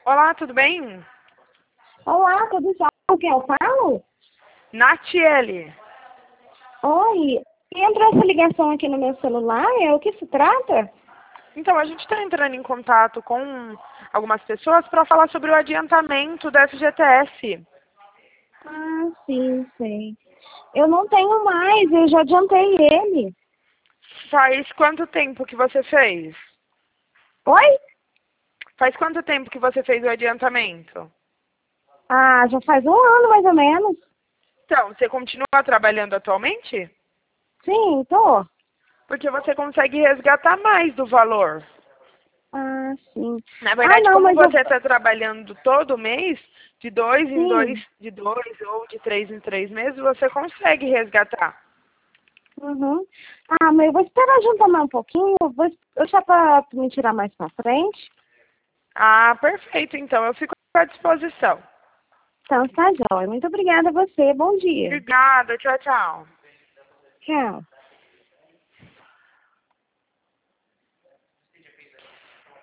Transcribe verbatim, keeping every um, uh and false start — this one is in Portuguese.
Olá, tudo bem? Olá, tudo jóia? Com quem eu falo? Natiele. Oi, entrou essa ligação aqui no meu celular, é o que se trata? Então, a gente está entrando em contato com algumas pessoas para falar sobre o adiantamento da F G T S. Ah, sim, sei. Eu não tenho mais, eu já adiantei ele. Faz quanto tempo que você fez? Oi? Faz quanto tempo que você fez o adiantamento? Ah, já faz um ano mais ou menos. Então, você continua trabalhando atualmente? Sim, tô. Porque você consegue resgatar mais do valor. Ah, sim. Na Ah, verdade, não, como mas eu... você está trabalhando todo mês, de dois em dois, Sim. de dois ou de três em três meses, você consegue resgatar. Uhum. Ah, mas eu vou esperar juntar mais um pouquinho, eu vou deixar pra me tirar mais pra frente. Ah, perfeito. Então, eu fico à disposição. Então, tá jóia. Muito obrigada a você, bom dia. Obrigada. Tchau, tchau. Tchau.